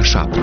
7.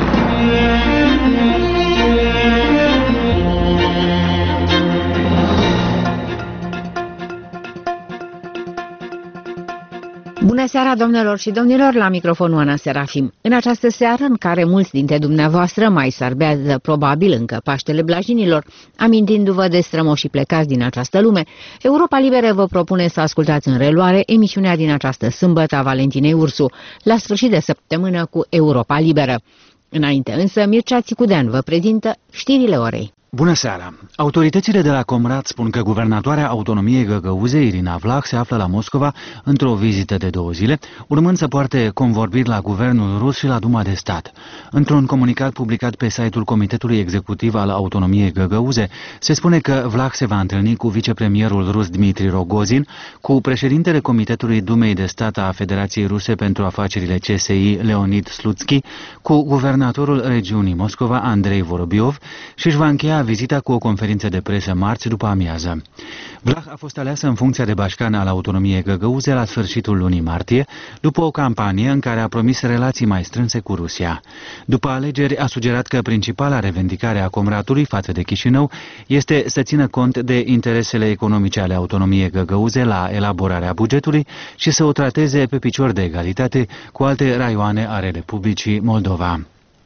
Bună seara, domnilor și domnilor, la microfonul Ana Serafim. În această seară, în care mulți dintre dumneavoastră mai sărbează probabil încă Paștele Blajinilor, amintindu-vă de strămoșii plecați din această lume, Europa Liberă vă propune să ascultați în reluare emisiunea din această sâmbătă a Valentinei Ursu, la sfârșit de săptămână cu Europa Liberă. Înainte însă, Mircea Țicudean vă prezintă știrile orei. Bună seara! Autoritățile de la Comrat spun că guvernatoarea autonomiei găgăuze, Irina Vlah, se află la Moscova într-o vizită de 2 zile, urmând să poarte convorbiri la guvernul rus și la Duma de Stat. Într-un comunicat publicat pe site-ul Comitetului Executiv al Autonomiei Găgăuze, se spune că Vlah se va întâlni cu vicepremierul rus Dmitri Rogozin, cu președintele Comitetului Dumei de Stat a Federației Ruse pentru Afacerile CSI, Leonid Slutsky, cu guvernatorul regiunii Moscova, Andrei Vorobiov, și își va încheia vizita cu o conferință de presă marți după amiază. Vlah a fost aleasă în funcția de bașcan al autonomiei găgăuze la sfârșitul lunii martie, după o campanie în care a promis relații mai strânse cu Rusia. După alegeri a sugerat că principala revendicare a Comratului față de Chișinău este să țină cont de interesele economice ale autonomiei găgăuze la elaborarea bugetului și să o trateze pe picior de egalitate cu alte raioane ale Republicii Moldova.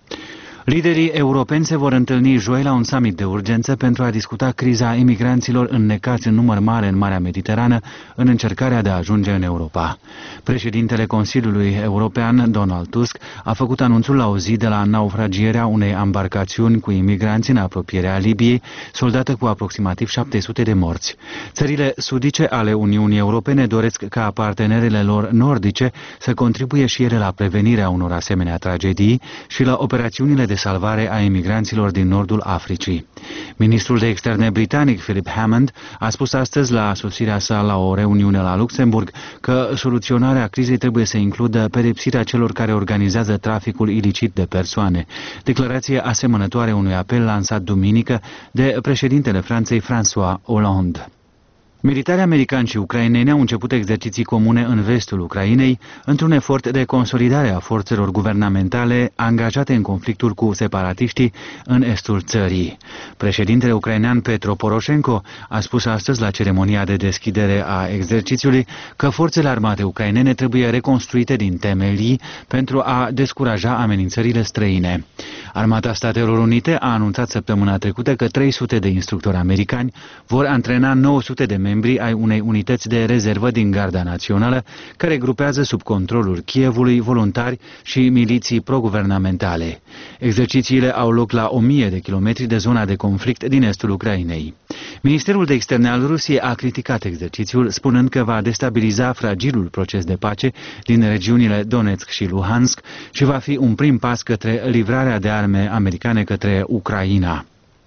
Liderii europeni se vor întâlni joi la un summit de urgență pentru a discuta criza imigranților înnecați în număr mare în Marea Mediterană în încercarea de a ajunge în Europa. Președintele Consiliului European, Donald Tusk, a făcut anunțul la o zi de la naufragierea unei embarcațiuni cu imigranți în apropierea Libiei, soldată cu aproximativ 700 de morți. Țările sudice ale Uniunii Europene doresc ca partenerele lor nordice să contribuie și ele la prevenirea unor asemenea tragedii și la operațiunile de salvare a emigranților din nordul Africii. Ministrul de Externe britanic, Philip Hammond, a spus astăzi la sosirea sa la o reuniune la Luxemburg că soluționarea crizei trebuie să includă pedepsirea celor care organizează traficul ilicit de persoane, declarație asemănătoare unui apel lansat duminică de președintele Franței François Hollande. Militarii americani și ucraineni au început exerciții comune în vestul Ucrainei, într-un efort de consolidare a forțelor guvernamentale angajate în conflictul cu separatiștii în estul țării. Președintele ucrainean Petro Poroșenko a spus astăzi la ceremonia de deschidere a exercițiului că forțele armate ucrainene trebuie reconstruite din temelii pentru a descuraja amenințările străine. Armata Statelor Unite a anunțat săptămâna trecută că 300 de instructori americani vor antrena 900 de membri ai unei unități de rezervă din Garda Națională, care grupează sub controlul Kievului voluntari și miliții proguvernamentale. Exercițiile au loc la 1000 de kilometri de zona de conflict din estul Ucrainei. Ministerul de Externe al Rusiei a criticat exercițiul, spunând că va destabiliza fragilul proces de pace din regiunile Donetsk și Luhansk și va fi un prim pas către livrarea de arme americane către Ucraina.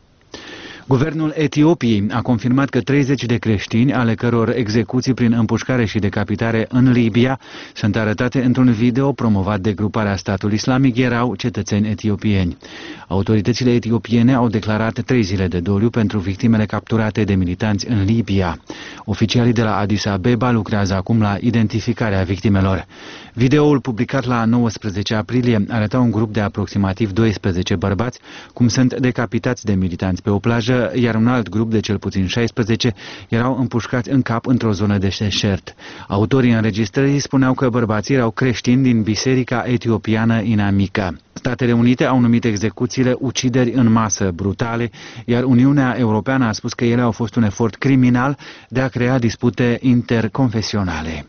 Guvernul Etiopiei a confirmat că 30 de creștini, ale căror execuții prin împușcare și decapitare în Libia sunt arătate într-un video promovat de gruparea Statul Islamic, erau cetățeni etiopieni. Autoritățile etiopiene au declarat 3 zile de doliu pentru victimele capturate de militanți în Libia. Oficialii de la Addis Abeba lucrează acum la identificarea victimelor. Videoul publicat la 19 aprilie arăta un grup de aproximativ 12 bărbați cum sunt decapitați de militanți pe o plajă, iar un alt grup de cel puțin 16 erau împușcați în cap într-o zonă de deșert. Autorii înregistrării spuneau că bărbații erau creștini din biserica etiopiană inamică. Statele Unite au numit execuțiile ucideri în masă brutale, iar Uniunea Europeană a spus că ele au fost un efort criminal de a crea dispute interconfesionale.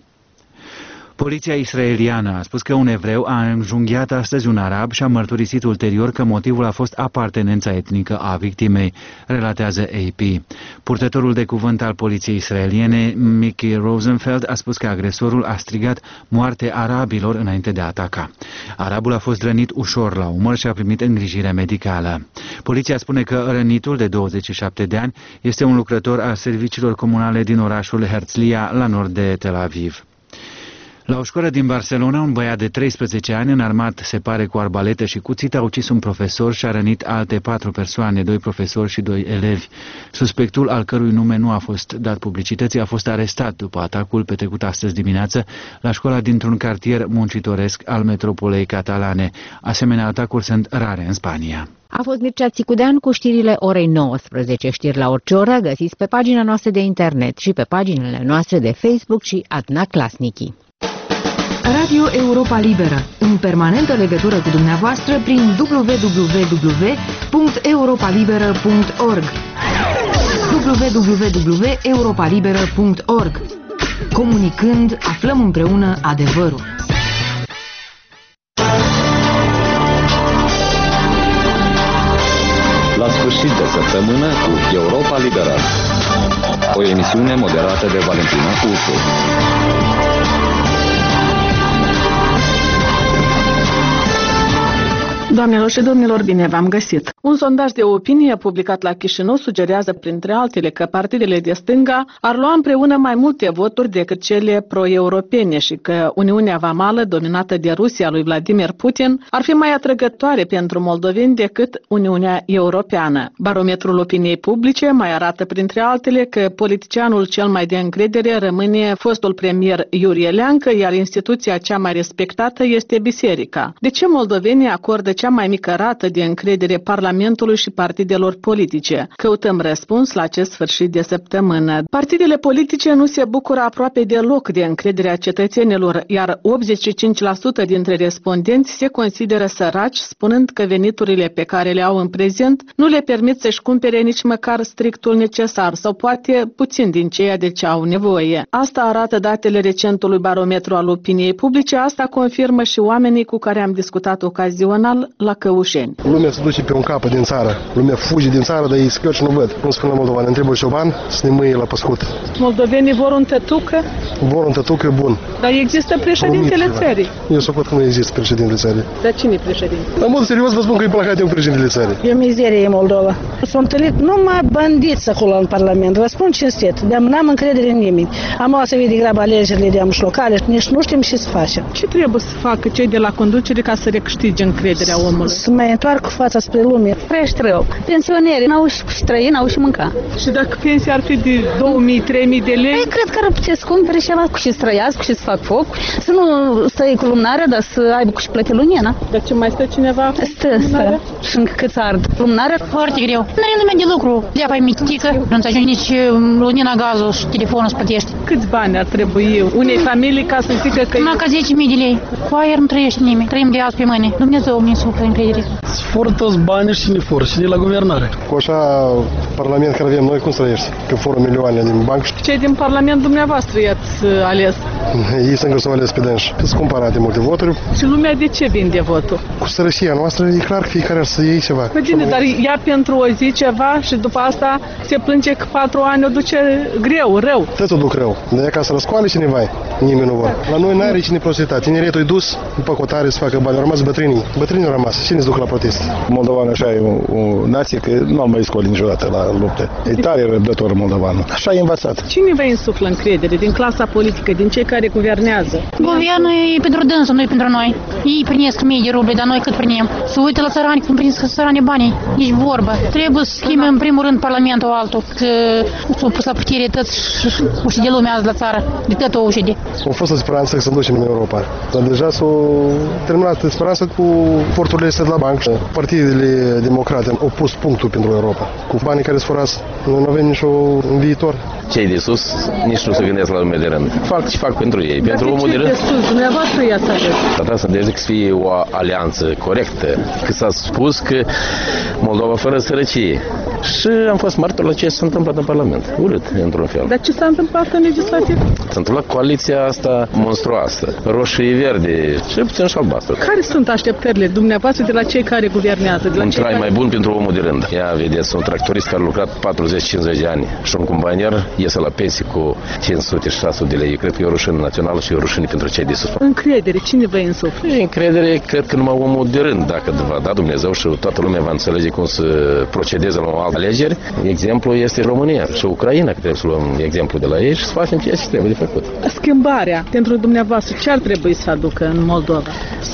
Poliția israeliană a spus că un evreu a înjunghiat astăzi un arab și a mărturisit ulterior că motivul a fost apartenența etnică a victimei, relatează AP. Purtătorul de cuvânt al poliției israeliene, Mickey Rosenfeld, a spus că agresorul a strigat moarte arabilor înainte de a ataca. Arabul a fost rănit ușor la umăr și a primit îngrijire medicală. Poliția spune că rănitul de 27 de ani este un lucrător al serviciilor comunale din orașul Herzliya, la nord de Tel Aviv. La o școală din Barcelona, un băiat de 13 ani, înarmat, se pare, cu arbalete și cuțit, a ucis un profesor și a rănit alte 4 persoane, 2 profesori și 2 elevi. Suspectul, al cărui nume nu a fost dat publicității, a fost arestat după atacul petrecut astăzi dimineață la școala dintr-un cartier muncitoresc al metropolei catalane. Asemenea atacuri sunt rare în Spania. A fost Mircea Țicudean cu știrile orei 19. Știri la orice oră găsiți pe pagina noastră de internet și pe paginile noastre de Facebook și Adna Klasnici. Radio Europa Liberă, în permanentă legătură cu dumneavoastră prin www.europalibera.org www.europalibera.org. Comunicând, aflăm împreună adevărul. La sfârșit de săptămână cu Europa Liberă. O emisiune moderată de Valentina Ursu. Doamnelor și domnilor, bine v-am găsit! Un sondaj de opinie publicat la Chișinău sugerează, printre altele, că partidele de stânga ar lua împreună mai multe voturi decât cele pro-europene și că Uniunea Vamală, dominată de Rusia lui Vladimir Putin, ar fi mai atrăgătoare pentru moldoveni decât Uniunea Europeană. Barometrul opiniei publice mai arată, printre altele, că politicianul cel mai de încredere rămâne fostul premier Iurie Leancă, iar instituția cea mai respectată este biserica. De ce moldovenii acordă cea mai mică rată de încredere Parlamentului și partidelor politice? Căutăm răspuns la acest sfârșit de săptămână. Partidele politice nu se bucură aproape deloc de încrederea cetățenilor, iar 85% dintre respondenți se consideră săraci, spunând că veniturile pe care le au în prezent nu le permit să-și cumpere nici măcar strictul necesar sau poate puțin din ceea de ce au nevoie. Asta arată datele recentului barometru al opiniei publice, asta confirmă și oamenii cu care am discutat ocazional la Căușeni. Lumea se duce pe un capăt din țară. Lumea fuge din țară, dar ei scări și nu văd. Cum spune la Moldova, ne întrebă cioban să ne mâie la păscut. Moldovenii vor un tătucă? Vor un tătucă bun. Dar există președintele țării. Eu suport că nu există președintele țării. Dar cine e președinte? În mod serios vă spun că e placat de un președintele țării. E mizerie în Moldova. S-au întâlnit numai bandiți acolo în Parlament. Vă spun cinstit. De-am n-am încredere în nimeni. Am luat să vii de grabă alegerile de locale. Nici nu știm ce să facem. Ce trebuie să facă cei de la conducere ca să recâștige încrederea omului? Să mai întoarcă fața spre lume. Frești rău. Pensionerii n-au și trăi, n-au și mânca. Și dacă pensia ar fi de 2.000-3.000 de lei? Păi, cred că ar putea să cumpere ceva cu ce să trăiască, cu ce să fac foc, să nu stai cu lumânarea, dar să aibă cu ce plăti lunina. Dar ce mai stă cineva? Stă. Și încă cât ard. Lumânarea? Foarte greu. Nu are lumea de lucru. De-aia mitică, nu-ți ajunge nici lumina, gazul și telefonul să plătești. Câți bani ar trebui unei familii ca să zică că... Numai ca 10.000 de lei. Cu aer nu trăiește nimeni. Trăim de azi pe mâine. Dumnezeu mi-e suflă încredere. Fură toți banii și ne fură și de la guvernare. Cu așa parlament care avem noi, cum să trăiești? Că fură milioane din banc. Cei din parlament dumneavoastră i-ați ales? Ei sunt s-au ales pe dânși. Sunt cumpărate multe voturi. Și lumea de ce vinde votul? Cu sărășia noastră e clar că fiecare ar să iei ceva. Păi bine, dar ia pentru o zi ceva și după asta se plânge că 4 ani o duce greu, rău. Tot o duc rău. De ca să răscoale cineva, nimeni nu vor. La noi n-are reciprocitate. Tineretul e dus după cotare să facă bani. Au rămas bătrânii. Bătrânii au rămas. Cine se duc la protest? Moldovan așa e o nație că nu am mai scoli niciodată la lupte. E tare răbdător moldovan. Așa e învățat. Cine vă insuflă încredere din clasa politică, din cei care guvernează? Guvernul e pentru dânsul, nu e pentru noi. Ei primesc mii de ruble, dar noi cât primim? Să uită la țărani cum prins țărani banii. Nici vorbă. Trebuie să schimbe în primul rând parlamentul altul, că s-au pus la putere toți uși de lume azi la țară. De tot o uși de. Au fost o speranță că să ducem în Europa. Dar deja s-au terminat speranța cu porturile astea de la bancă. Partidele democrate au pus punctul pentru Europa. Cu banii care se furați, noi nu avem niciun viitor. Cei de sus nici nu se gândesc la lume de rând. Fac ce fac pentru ei. Dar pentru omul de rând. De sus, dumneavoastră i-ați ales. Dar trebuie să înțeleg să fie o alianță corectă. Că s-a spus că Moldova fără sărăcie. Și am fost martor la ce s-a întâmplat în Parlament. Urât, într-un fel. Dar ce s-a întâmplat în legislativ? S-a întâmplat coaliția asta monstruoasă. Roșii-verde, cel puțin și albastră. Care sunt așteptările dumneavoastră de la cei care guvernează? De la Un cei trai care... mai bun pentru omul de rând. Ia, vedeți, un tractorist care a lucrat 40-50 de ani și un companier iese la pensie cu 500-600 de lei. Eu cred că e o rușine națională și e o rușine pentru cei de sus. Încredere, cine vă insuflă? Încredere, cred că numai omul de rând, dacă va da Dumnezeu și toată lumea va înțelege cum să procedeze la o altă alegeri. Exemplu este România și Ucraina, că trebuie să luăm exemplu de la ei și să facem ceea ce trebuie de făcut. Schimbarea pentru dumneavoastră, ce ar trebui să aducă în Moldova?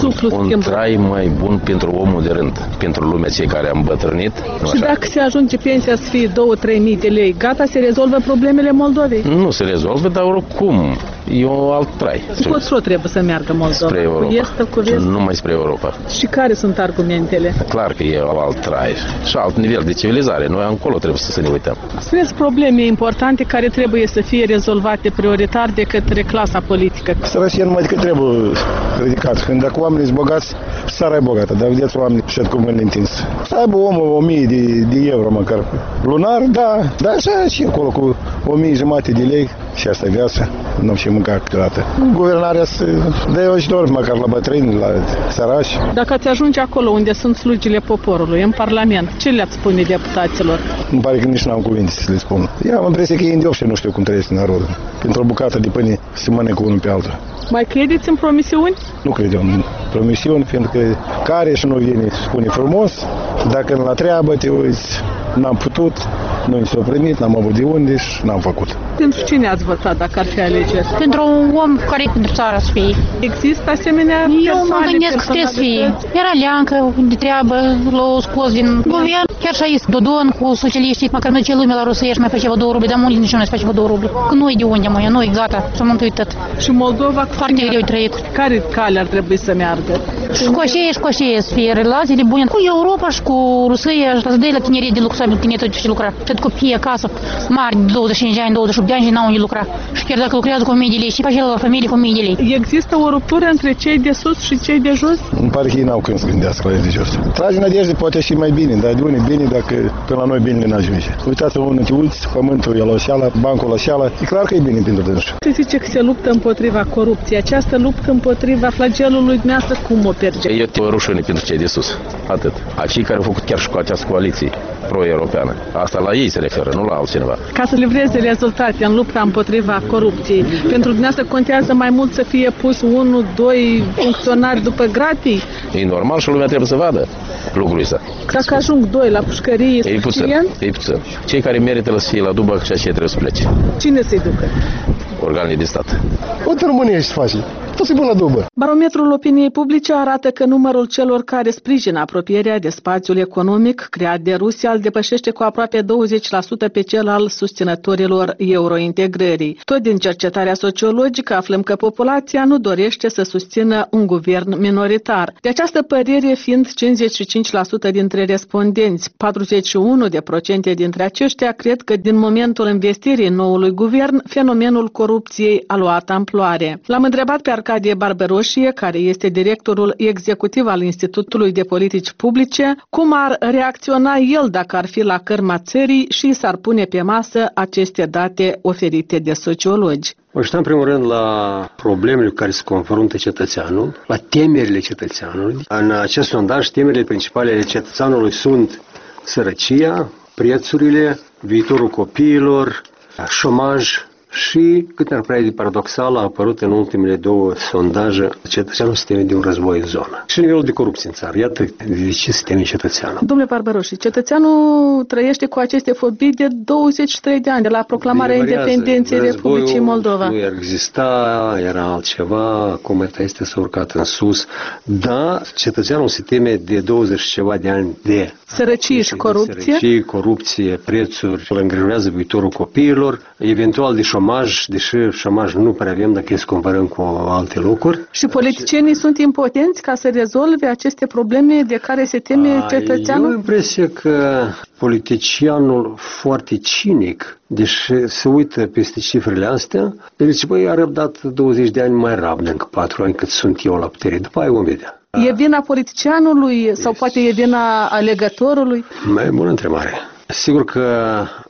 Un trai mai bun pentru omul de rând, pentru lumea cei care am îmbătrânit. Și dacă se ajunge pensia să fie 2-3 mii de lei, gata, se rezolvă problemele Moldovei? Nu se rezolvă, dar oricum e un alt trai. Încotro trebuie să meargă Moldova? Spre Europa. Numai spre Europa. Și care sunt argumentele? Clar că e alt trai și alt nivel de civilizare. Noi încolo trebuie să ne uităm. Spuneți probleme importante care trebuie să fie rezolvate prioritar de către clasa politică. Sărăcia numai decât trebuie ridicat. Când dacă oamenii sunt bogați, țara e bogată, dar vedeți oamenii și cu mâinile întins. Să aibă omul 1000 de euro măcar lunar, da, dar așa și acolo cu 1500 de lei și asta e viața, nu și mânca câteodată. Guvernarea să dea ajutor măcar la bătrâni, la săraci. Dacă ați ajunge acolo unde sunt slugile poporului, în Parlament, ce le-ați spune deputaților? Îmi pare că nici n-am cuvinte să le spun. Eu am impresia că e indiop și nu știu cum trăiesc narodul. Pentru o bucată de pâine se mănâncă unul pe altul. Mai credeți în promisiuni? Nu cred eu în promisiuni, pentru că care și nu vine spune frumos, dacă la treabă te uiți, n-am putut, nu s-a primit, n-am avut de unde și n-am făcut. Pentru cine ați votat dacă ar fi alegeri? Pentru un om care e pentru țara să fie. Există asemenea persoane? Eu mă gândesc că trebuie să fie. Era Leancă de treabă, l-a scos din guvern. Chiar și aici Dodon cu socialiștii, măcar noi ce lumea la Rusia și mai face 2 ruble, dar mulți nici nu face 2 ruble. Că noi de unde, măi, noi gata, s-a mântuit tot. Și Moldova foarte greu trăit. Care cale ar trebui să meargă? Și cu aceea să fie relațiile bune cu Europa și cu Rusia și să dea la tinerii de lucru, să aibă tinerii și lucra. Tot copii acasă, mari, 25 de ani, 28 de ani și n-au unde lucra. Și chiar dacă lucrează cu 1000 de lei, și pe la familie cu 1000 de lei. Există o ruptură între cei de sus și cei de jos? Îmi pare că ei n-au când să gândească la ei de jos. Tragi nădejde poate și mai bine, dar de unde bine dacă până la noi bine n-ajunge. Uitați-vă unde te uiți, pământul e la oșeală, bancul la oșeală, e clar că e bine pentru dânsul. Se zice că se luptă împotriva corupției. Această luptă împotriva flagelului dumneavoastră, cum o perge? E o rușine pentru cei de sus. Atât. Acei care au făcut chiar și cu această coaliție pro-europeană. Asta la ei se referă, nu la altcineva. Ca să livreze rezultate în lupta împotriva corupției, pentru dumneavoastră contează mai mult să fie pus 1-2 funcționari după gratii? E normal și lumea trebuie să vadă lucrul ăsta. Dacă ajung 2 la pușcărie, e puțin. Cei care merită să fie la dubă și aceia trebuie să plece. Cine să-i ducă? Organele de stat. Uite România se face. Toți bun la dubă. Barometrul opiniei publice arată că numărul celor care sprijină apropierea de spațiul economic creat de Rusia îl depășește cu aproape 20% pe cel al susținătorilor eurointegrării. Tot din cercetarea sociologică aflăm că populația nu dorește să susțină un guvern minoritar. De această părere fiind 55% dintre respondenți, 41% dintre aceștia cred că din momentul investirii noului guvern, fenomenul corupției a luat amploare. L-am întrebat pe Arcadie Barberoșie, care este directorul executiv al Institutului de Politici Publice, cum ar reacționa el dacă ar fi la cărma țării și s-ar pune pe masă aceste date oferite de sociologi. Mă așteptam în primul rând la problemele cu care se confruntă cetățeanul, la temerile cetățeanului. În acest sondaj, temerile principale ale cetățeanului sunt sărăcia, prețurile, viitorul copiilor, șomaj și, cât ne-ar prea de paradoxal, a apărut în ultimele 2 sondaje cetățeanul se teme de un război în zonă. Și nivelul de corupție în țară. Iată de ce se teme cetățeanul. Domnule Barberoși, cetățeanul trăiește cu aceste fobii de 23 de ani, de la proclamarea independenței Republicii Moldova. Nu ar exista, era altceva, acum este s-a urcat în sus, dar cetățeanul se teme de 20 și ceva de ani de sărăcie și corupție. Sărăcie, corupție, prețuri, îl îngrijorează viitorul copiilor, eventual de șomaj, deși șomaj nu prea avem dacă să comparăm cu alte locuri. Și politicienii sunt impotenți ca să rezolve aceste probleme de care se teme cetățeanul? Eu am impresia că politicianul foarte cinic, deși se uită peste cifrele astea, zice, băi, a răbdat 20 de ani, mai rabdă încă 4 ani cât sunt eu la putere, după aia vom vedea. E vina politicianului sau poate e vina alegătorului? Mai bună întrebare. Sigur că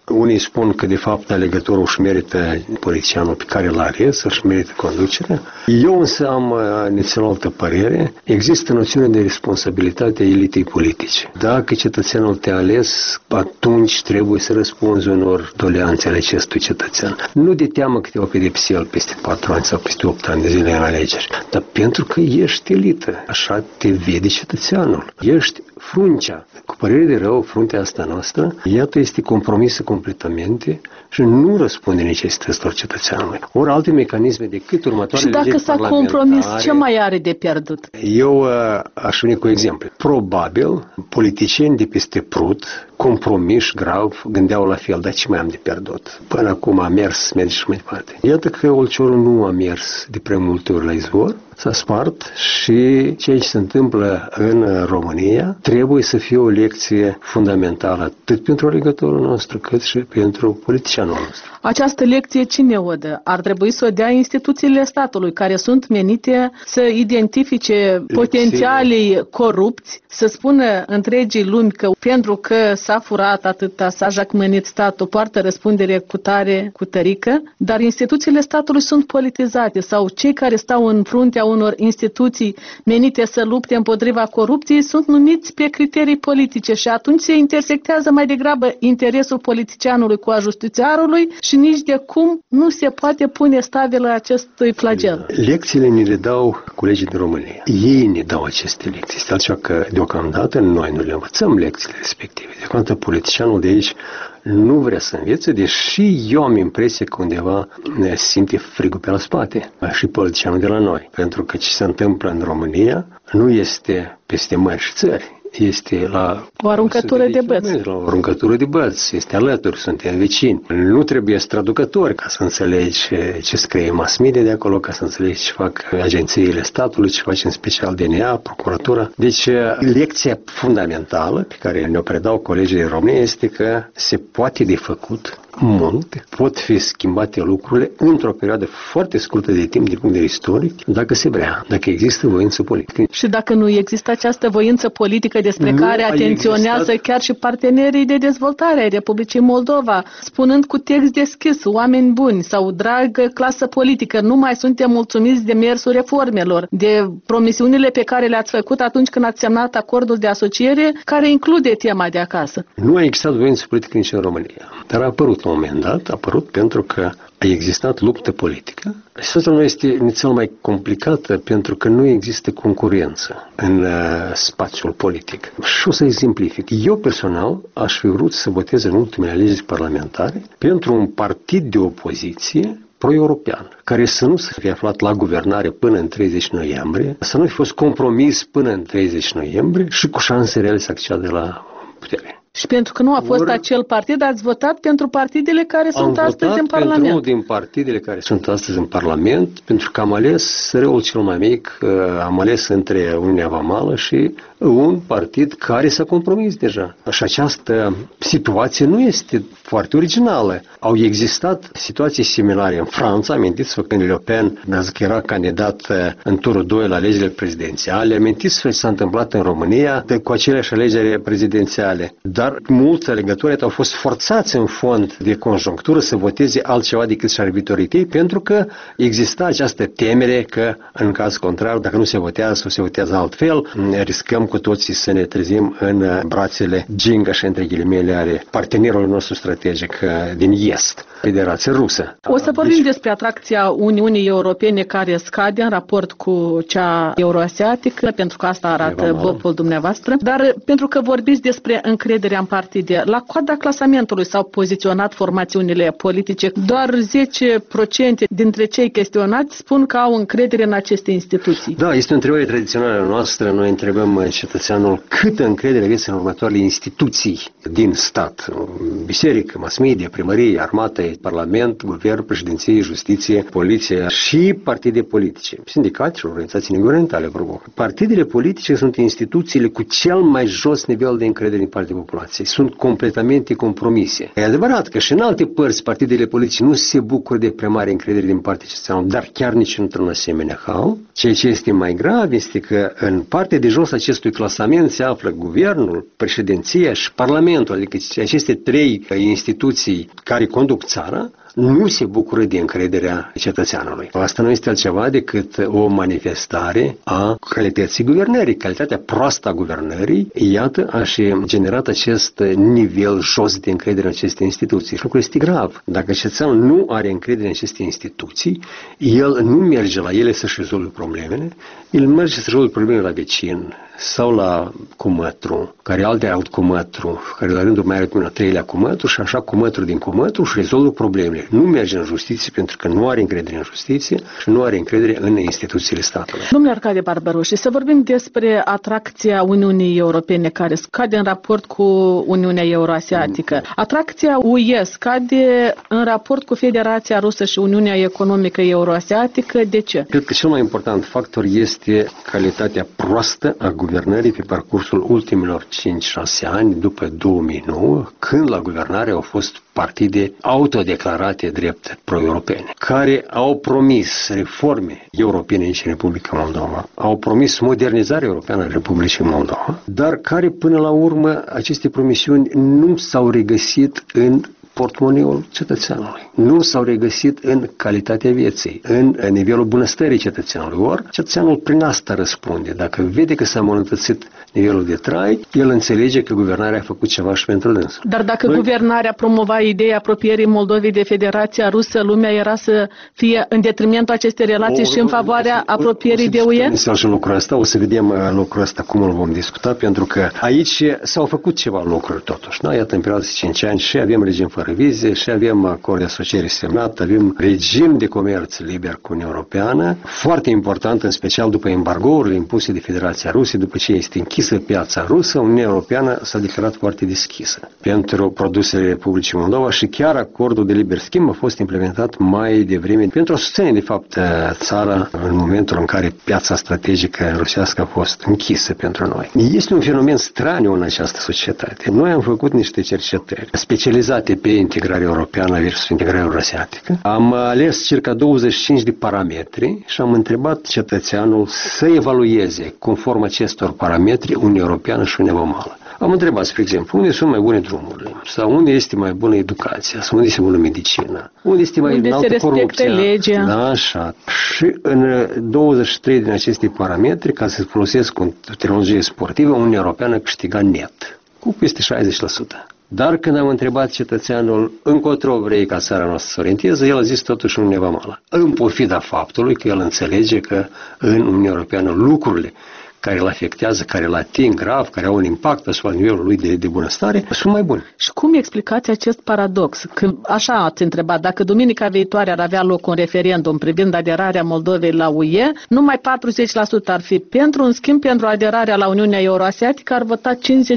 Unii spun că de fapt alegătorul își merită politicianul pe care îl ales, își merită conducerea. Eu însă am nițel altă părere. Există noțiune de responsabilitate a elitei politice. Dacă cetățeanul te-a ales, atunci trebuie să răspunzi unor doleanțe ale acestui cetățean. Nu de teamă că te va pedepsi el peste 4 ani sau peste 8 ani de zile în alegeri, dar pentru că ești elită. Așa te vede cetățeanul. Ești fruncea. Cu părere de rău, fruntea asta noastră, iată, este compromisă completamente și nu răspunde necesităților cetățeanului. Ori alte mecanisme decât următoarele legi parlamentare. Și dacă s-a compromis, ce mai are de pierdut? Eu aș veni cu exemple. Probabil, politicieni de peste Prut, compromiși grav, gândeau la fel, dar ce mai am de pierdut? Până acum a mers, merge și mai departe. Iată că Olciorul nu a mers de prea multe ori la izvor, s-a spart și ceea ce se întâmplă în România trebuie să fie o lecție fundamentală atât pentru alegătorul nostru cât și pentru politicianul nostru. Această lecție cine o dă? Ar trebui să o dea instituțiile statului care sunt menite să identifice potențialii corupți, să spună întregii lumi că pentru că s-a furat atâta, s-a jacmănit statul, poartă răspundere cu tare, cu tărică, dar instituțiile statului sunt politizate sau cei care stau în fruntea unor instituții menite să lupte împotriva corupției sunt numiți pe criterii politice și atunci se intersectează mai degrabă interesul politicianului cu a justițiarului și nici de cum nu se poate pune stabilă acestui flagel. Lecțiile ni le dau colegii din România. Ei ne dau aceste lecții. Este altceva că deocamdată noi nu le învățăm lecțiile respective. Deocamdată politicianul de aici nu vrea să învețe, deși eu am impresia că undeva ne simte frigul pe la spate. Și politicianul de la noi. Pentru că ce se întâmplă în România nu este peste mări și țări. Este la o aruncătură de băți. La o aruncătură de băți. Este alături, suntem vecini. Nu trebuie traducători ca să înțelegi ce scrie mass media de acolo, ca să înțelegi ce fac agențiile statului, ce face în special DNA, procuratura. Deci, lecția fundamentală pe care ne-o predau colegii din România este că se poate de făcut mult, pot fi schimbate lucrurile într-o perioadă foarte scurtă de timp din punct de vedere istoric, dacă se vrea, dacă există voință politică. Și dacă nu există această voință politică despre care atenționează chiar și partenerii de dezvoltare ai Republicii Moldova, spunând cu text deschis, oameni buni sau dragă clasă politică, nu mai suntem mulțumiți de mersul reformelor, de promisiunile pe care le-ați făcut atunci când ați semnat acordul de asociere, care include tema de acasă. Nu a existat voință politică nici în România, dar a apărut la un moment dat, a apărut pentru că a existat luptă politică. Situația nu este nițel mai complicată pentru că nu există concurență în spațiul politic. Și o să exemplific. Eu personal aș fi vrut să votez în ultimele alegeri parlamentare pentru un partid de opoziție pro-european, care să nu se fie aflat la guvernare până în 30 noiembrie, să nu fi fost compromis până în 30 noiembrie și cu șanse reale să accede la putere. Și pentru că nu a fost acel partid, ați votat pentru partidele care sunt astăzi în Parlament. Am votat pentru unul din partidele care sunt astăzi în Parlament, pentru că am ales răul cel mai mic, am ales între Uniunea Vamală și un partid care s-a compromis deja. Și această situație nu este foarte originală. Au existat situații similare în Franța, amintiți-vă când Le Pen că era candidat în turul 2 la alegerile prezidențiale, amintiți-vă ce s-a întâmplat în România cu aceleași alegeri prezidențiale. Dar mulți alegători au fost forțați în fond de conjunctură să voteze altceva decât și-ar viitorii, pentru că exista această temere că, în caz contrar, dacă nu se votează sau se votează altfel, riscăm cu toții să ne trezim în brațele ginga și între ghilimele ale partenerului nostru strategic din Est, Federația Rusă. O să vorbim despre atracția Uniunii Europene care scade în raport cu cea euroasiatică, pentru că asta arată vopul dumneavoastră, dar pentru că vorbiți despre încrederea în partide, la coada clasamentului s-au poziționat formațiunile politice. Doar 10% dintre cei chestionați spun că au încredere în aceste instituții. Da, este o întrebare tradițională noastră. Noi întrebăm cetățeanul câtă încredere aveți în următoarele instituții din stat. Biserică, mass media, primărie, armată, parlament, guvern, președinție, justiție, poliție și partide politice. Sindicate și organizații neguvernamentale, provoc. Partidele politice sunt instituțiile cu cel mai jos nivel de încredere din partea populației. situații sunt completamente compromise. E adevărat că și în alte părți partidele politice nu se bucură de prea mare încredere din partea cetățenilor, dar chiar nici într-un asemenea hal. Ceea ce este mai grav este că în partea de jos acestui clasament se află guvernul, președinția și parlamentul, adică aceste trei instituții care conduc țara, nu se bucură de încrederea cetățeanului. Asta nu este altceva decât o manifestare a calității guvernării, calitatea proastă a guvernării, iată, a și generat acest nivel jos de încredere în aceste instituții. Și lucrul este grav. Dacă cetățeanul nu are încredere în aceste instituții, el nu merge la ele să-și rezolve problemele, el merge să rezolve problemele la vecin sau la cumătru, care alte au cumătru, care la rândul mai are până treilea cumătru și așa cumătru din cumătru și rezolvă problemele. Nu merge în justiție pentru că nu are încredere în justiție și nu are încredere în instituțiile statului. Domnule Arcadie Barbaroși, să vorbim despre atracția Uniunii Europene care scade în raport cu Uniunea Euroasiatică. Atracția UE scade în raport cu Federația Rusă și Uniunea Economică Euroasiatică. De ce? Cred că cel mai important factor este calitatea proastă a guvernării pe parcursul ultimilor 5-6 ani după 2009, când la guvernare au fost partide autodeclarate drept pro-europene, care au promis reforme europene în Republica Moldova, au promis modernizarea europeană a Republicii Moldova, dar care până la urmă aceste promisiuni nu s-au regăsit în portmoneul cetățeanului. Nu s-au regăsit în calitatea vieții, în nivelul bunăstării cetățeanului. Ori cetățeanul prin asta răspunde. Dacă vede că s-a îmbunătățit nivelul de trai, el înțelege că guvernarea a făcut ceva și pentru dânsul. Dar dacă guvernarea promova ideea apropierii Moldovei de Federația Rusă, lumea era să fie în detrimentul acestei relații și în favoarea apropierii de UE? Și lucrul ăsta, o să vedem lucrul ăsta cum îl vom discuta, pentru că aici s-au făcut ceva lucruri totuși. Da? Iată, în perioada de 5 ani și avem regim fără vize și avem acord de asociere semnat, avem regim de comerț liber cu Uniunea Europeană, foarte important, în special după embargourile impuse de Federația Rusă, după ce este închisă piața rusă, Uniunea Europeană s-a declarat foarte deschisă pentru produsele Republicii Moldova și chiar acordul de liber schimb a fost implementat mai devreme pentru a susține, de fapt, țara în momentul în care piața strategică rusească a fost închisă pentru noi. Este un fenomen straniu în această societate. Noi am făcut niște cercetări specializate pe integrarea europeană versus integrarea euroasiatică. Am ales circa 25 de parametri și am întrebat cetățeanul să evalueze, conform acestor parametri, Uniunea Europeană și Uniunea Vamală. Am întrebat, spre exemplu, unde sunt mai bune drumurile, sau unde este mai bună educația, sau unde este bună medicina, unde este mai înaltă corupția. Legea. Da, așa. Și în 23 din aceste parametri, ca să folosesc o terminologie sportivă, Uniunea Europeană câștiga net, cu peste 60%. Dar când am întrebat cetățeanul încotro vrei ca țara noastră să orienteze, el a zis totuși Uniunea Vamală. În pofida faptului că el înțelege că în Uniunea Europeană lucrurile care îl afectează, care îl ating grav, care au un impact asupra nivelului de bunăstare, sunt mai bune. Și cum explicați acest paradox? Că așa ați întrebat, dacă duminica viitoare ar avea loc un referendum privind aderarea Moldovei la UE, numai 40% ar fi pentru, în schimb, pentru aderarea la Uniunea Euroasiatică ar vota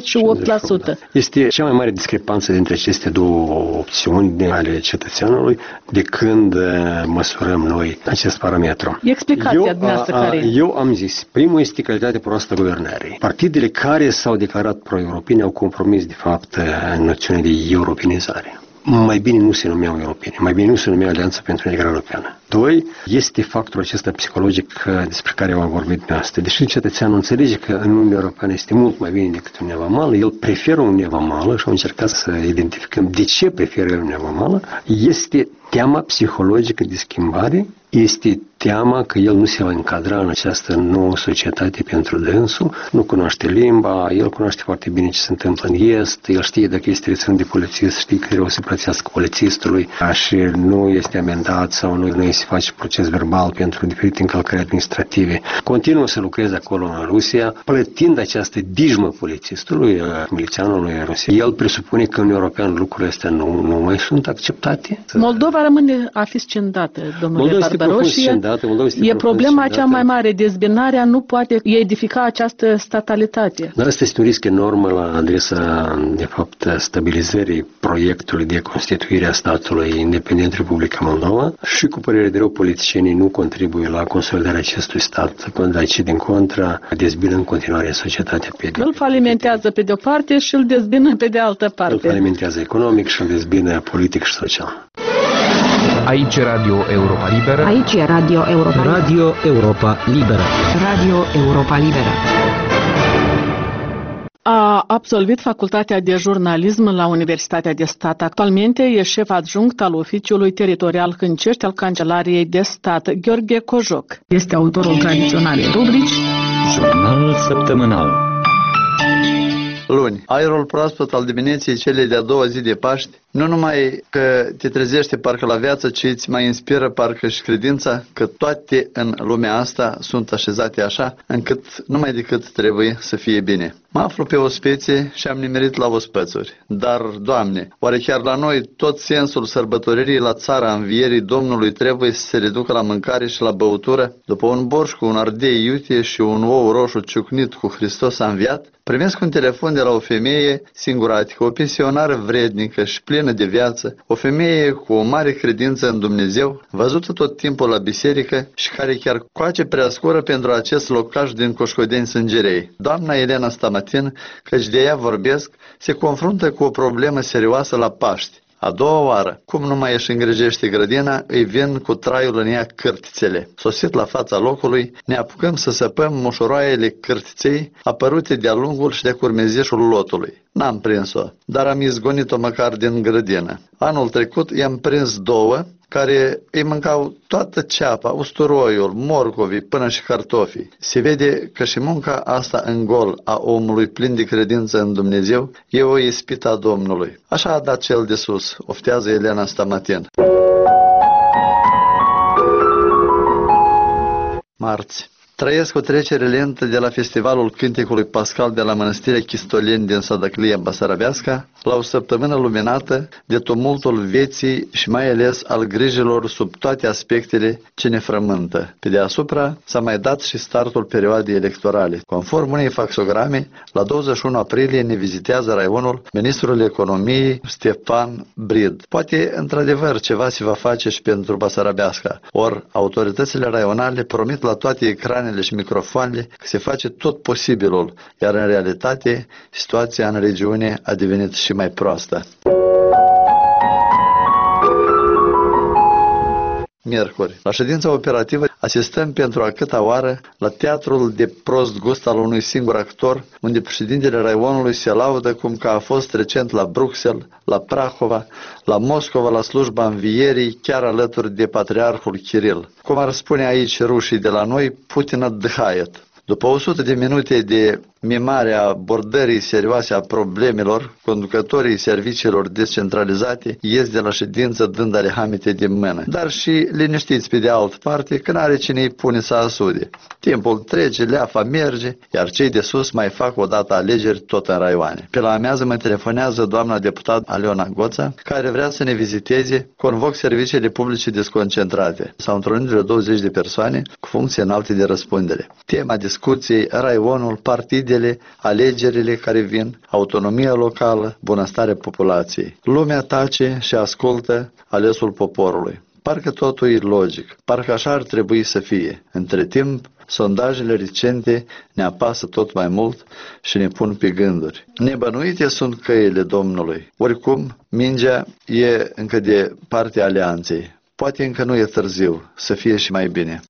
58%. Este cea mai mare discrepanță dintre aceste două opțiuni ale cetățeanului de când măsurăm noi acest parametru. Explicația dumneavoastră care e? Eu am zis, primul este calitatea proastă guvernării. Partidele care s-au declarat pro-europene au compromis, de fapt, noțiunea de europenizare. Mai bine nu se numeau europene, mai bine nu se numeau Alianța pentru Integrare Europeană. 2. Este factorul acesta psihologic despre care am vorbit dumneavoastră. Deși cetățeanul înțelege că în Uniunea Europeană este mult mai bine decât Uniunea Vamală, el preferă Uniunea Vamală și am încercat să identificăm de ce preferă Uniunea Vamală. Este teama psihologică de schimbare, este teama că el nu se va încadra în această nouă societate pentru dânsul, nu cunoaște limba, el cunoaște foarte bine ce se întâmplă în Est, el știe dacă este reținut de polițist, știe că trebuie să plătească polițistului și nu este amendat sau nu se face proces verbal pentru diferite încălcări administrative. Continuă să lucreze acolo în Rusia, plătind această dijmă polițistului, milițianului Rusiei. El presupune că în European lucrurile astea nu mai sunt acceptate. Moldova rămâne a fi scindată, domnule Barbaroși. consolidată. Moldova este E problema cea mai mare, dezbinarea nu poate edifica această statalitate. Dar asta este un risc enorm la adresa, de fapt, stabilizării proiectului de constituire a statului independent Republica Moldova și, cu părere de rău, politicienii nu contribuie la consolidarea acestui stat, ci din contra dezbină în continuare societatea pe de-o parte. Îl falimentează pe de-o parte și îl dezbină pe de altă parte. Îl falimentează economic și îl dezbină politic și social. Aici Radio Europa Liberă. Aici e Radio Europa Liberă. Radio Europa Liberă. Radio Europa Liberă. A absolvit facultatea de jurnalism la Universitatea de Stat. Actualmente e șef adjunct al Oficiului Teritorial Hâncești al Cancelariei de Stat. Gheorghe Cojoc este autorul tradiționalei rubrici Jurnal săptămânal. Luni. Aerul proaspăt al dimineții celei de-a doua zi de Paști nu numai că te trezește parcă la viață, ci îți mai inspiră parcă și credința că toate în lumea asta sunt așezate așa, încât numai decât trebuie să fie bine. Mă aflu pe ospețe și am nimerit la ospățuri. Dar, Doamne, oare chiar la noi tot sensul sărbătoririi la țara învierii Domnului trebuie să se reducă la mâncare și la băutură? După un borș cu un ardei iute și un ou roșu ciucnit cu Hristos a înviat, primesc un telefon de la o femeie singuratică, o pensionară vrednică și plină de viață, o femeie cu o mare credință în Dumnezeu, văzută tot timpul la biserică și care chiar coace prea scură pentru acest locaș din Coșcodeni Sângerei. Doamna Elena Stamatin, căci de ea vorbesc, se confruntă cu o problemă serioasă la Paști. A doua oară, cum nu mai își îngrijește grădina, îi vin cu traiul în ea cârtițele. Sosit la fața locului, ne apucăm să săpăm mușuroaiele cârtiței apărute de-a lungul și de curmezișul lotului. N-am prins-o, dar am izgonit-o măcar din grădină. Anul trecut i-am prins două, care îi mâncau toată ceapa, usturoiul, morcovii, până și cartofii. Se vede că și munca asta în gol a omului plin de credință în Dumnezeu e o ispită a Domnului. Așa a dat cel de sus, oftează Elena Stamatin. Marți. Trăiesc o trecere lentă de la Festivalul Cântecului Pascal de la Mănăstirea Chistoleni din Sădăclia Basarabeasca la o săptămână luminată de tumultul vieții și mai ales al grijilor sub toate aspectele ce ne frământă. Pe deasupra s-a mai dat și startul perioadei electorale. Conform unei faxograme, la 21 aprilie ne vizitează raionul ministrul economiei Stefan Brid. Poate într-adevăr ceva se va face și pentru Basarabeasca. Ori autoritățile raionale promit la toate ecranele și microfoanele că se face tot posibilul, iar în realitate situația în regiune a devenit și mai proastă. Miercuri. La ședința operativă asistăm pentru a câta oară la teatrul de prost gust al unui singur actor, unde președintele raionului se laudă cum că a fost recent la Bruxelles, la Prahova, la Moscova, la slujba învierii, chiar alături de patriarhul Kiril. Cum ar spune aici rușii de la noi, Putin отдыхает. După 100 de minute de mimare a abordării serioase a problemelor, conducătorii serviciilor descentralizate ies de la ședință dând alehamite de mână, dar și liniștiți pe de altă parte că n-are cine îi pune să asude. Timpul trece, leafa merge, iar cei de sus mai fac odată alegeri tot în raioane. Pe la amiază mă telefonează doamna deputat Aliona Goța, care vrea să ne viziteze, convoc serviciile publice desconcentrate. S-au întrunit vreo 20 de persoane cu funcții înalte de răspundere. Tema discuției, raionul, partidele, alegerile care vin, autonomia locală, bunăstarea populației. Lumea tace și ascultă alesul poporului. Parcă totul e logic, parcă așa ar trebui să fie. Între timp, sondajele recente ne apasă tot mai mult și ne pun pe gânduri. Nebănuite sunt căile Domnului. Oricum, mingea e încă de partea alianței. Poate încă nu e târziu, să fie și mai bine.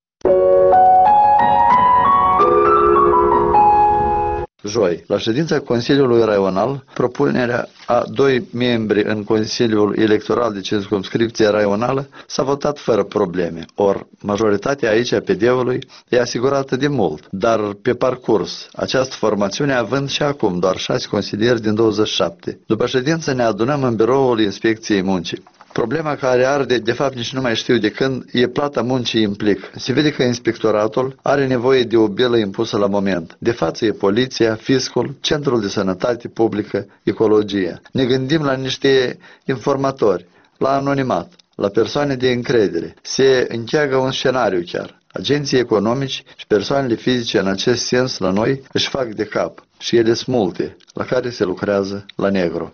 Joi, la ședința Consiliului Raional, propunerea a 2 membri în Consiliul Electoral de Circumscripție Raională s-a votat fără probleme, ori majoritatea aici a PD-ului e asigurată de mult, dar pe parcurs, această formațiune având și acum doar 6 consilieri din 27. După ședință ne adunăm în biroul Inspecției Muncii. Problema care arde, de fapt nici nu mai știu de când, e plata muncii implic. Se vede că inspectoratul are nevoie de o bilă impusă la moment. De față e poliția, fiscul, centrul de sănătate publică, ecologia. Ne gândim la niște informatori, la anonimat, la persoane de încredere. Se încheagă un scenariu chiar. Agenții economici și persoanele fizice în acest sens la noi își fac de cap și ele sunt multe, la care se lucrează la negru.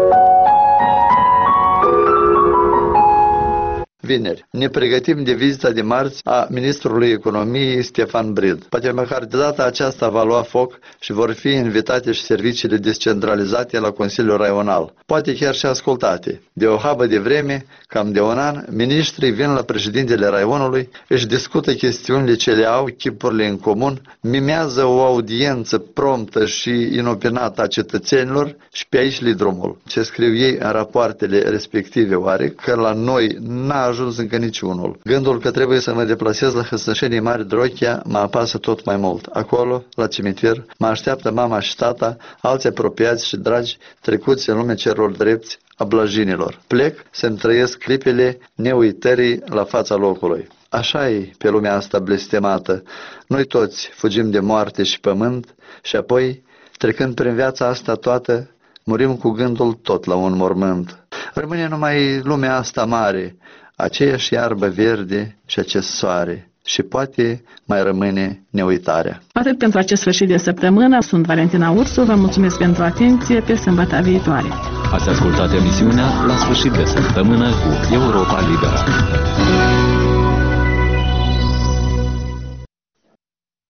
Vineri. Ne pregătim de vizita de marți a ministrului economiei Stefan Brid. Poate măcar de data aceasta va lua foc și vor fi invitate și serviciile descentralizate la Consiliul Raional. Poate chiar și ascultate. De o habă de vreme, cam de un an, ministrii vin la președintele Raionului, își discută chestiunile ce le au, chipurile în comun, mimează o audiență promptă și inopinată a cetățenilor și pe aici li drumul. Ce scriu ei în rapoartele respective, oare că la noi n-a ajuns încă niciunul. Gândul că trebuie să mă deplasez la Hăsnășenii Mari Drochia mă apasă tot mai mult. Acolo, la cimitir, mă așteaptă mama și tata, alți apropiați și dragi, trecuți în lumea celor drepți a blajinilor. Plec să-mi trăiesc clipele neuitării la fața locului. Așa e pe lumea asta blestemată. Noi toți fugim de moarte și pământ și apoi, trecând prin viața asta toată, murim cu gândul tot la un mormânt. Rămâne numai lumea asta mare, aceeași iarbă verde și acest soare. Și poate mai rămâne neuitarea. Atât pentru acest sfârșit de săptămână. Sunt Valentina Ursu, vă mulțumesc pentru atenție, pe sâmbătă viitoare. Ați ascultat emisiunea La sfârșit de săptămână cu Europa Liberă.